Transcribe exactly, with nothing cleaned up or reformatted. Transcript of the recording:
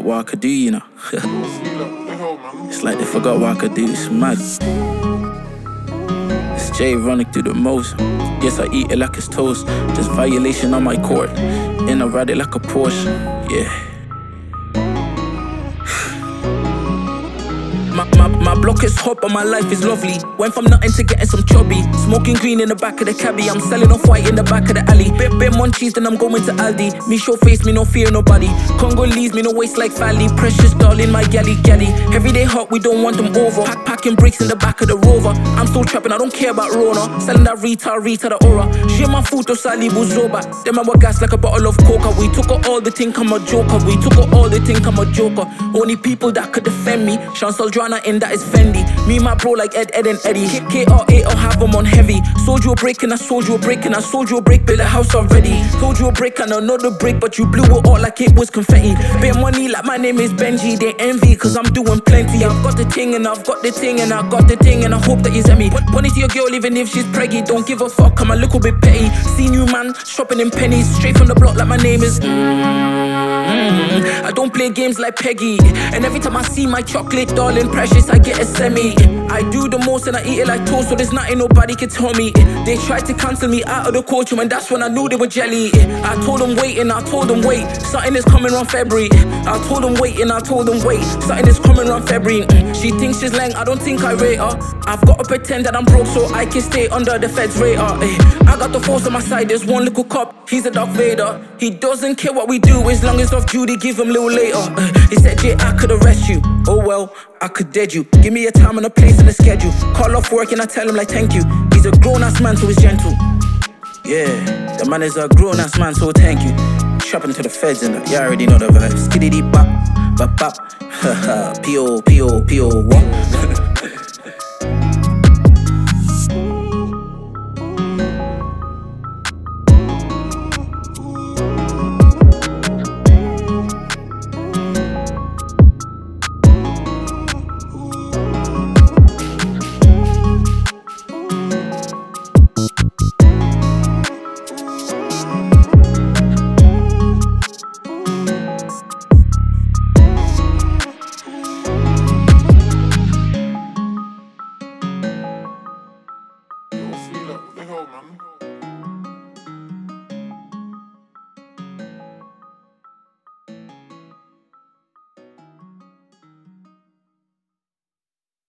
forgot what I could do, you know. It's like they forgot what I could do, it's mad. It's Jay running through the most. Yes, I eat it like it's toast. Just violation on my court. And I ride it like a Porsche, yeah. My, my, my block is hot, but my life is lovely. Went from nothing to getting some chubby. Smoking green in the back of the cabbie. I'm selling off white in the back of the alley. Bit, bit munchies, then I'm going to Aldi. Me show face, me no fear nobody. Congolese, me no waste like Fally. Precious darling, my galley galley. Everyday hot, we don't want them over. Pack, packing bricks in the back of the Rover. I'm still trapping, I don't care about Rona. Selling that Rita, Rita, the aura. Share my food to Sally Buzoba. Them I gas like a bottle of coca. We took her all the think I'm a joker. We took her all the think I'm a joker. Only people that could defend me. Chancel Drana in that is Fendi. Me and my bro like Ed, Ed and Eddie. K R A, I'll have them on heavy. Sold you a break and I sold you a break and I sold you a break, built a house already. Sold you a break and another break, but you blew it all like it was confetti. Bit money like my name is Benji. They envy cause I'm doing plenty. I've got the thing and I've got the thing and I got the thing and I hope that you send me. Money to your girl even if she's preggy. Don't give a fuck, I'm a little bit petty. Seen you man, shopping in pennies. Straight from the block like my name is mm-hmm. I don't play games like Peggy. And every time I see my chocolate darling precious, I get a semi. I do the most and I eat it like toast, so there's nothing nobody can tell me. They tried to cancel me out of the courtroom and that's when I knew they were jelly. I told them wait and I told them wait, something is coming around February. I told them wait and I told them wait, something is coming around February. She thinks she's lang, I don't think I rate her. I've got to pretend that I'm broke so I can stay under the feds radar. I got the force on my side, there's one little cop, he's a Darth Vader. He doesn't care what we do as long as off duty, give him a little later. He said yeah, I could arrest you, oh well, I could dead you. Give me a time and a place and a schedule. Call off work and I tell him like thank you. He's a grown-ass man so he's gentle. Yeah, the man is a grown-ass man so thank you. Shopping to the feds and you already know the vibes. Skiddy bop, bop bop. Haha, P O, P O, P O, what?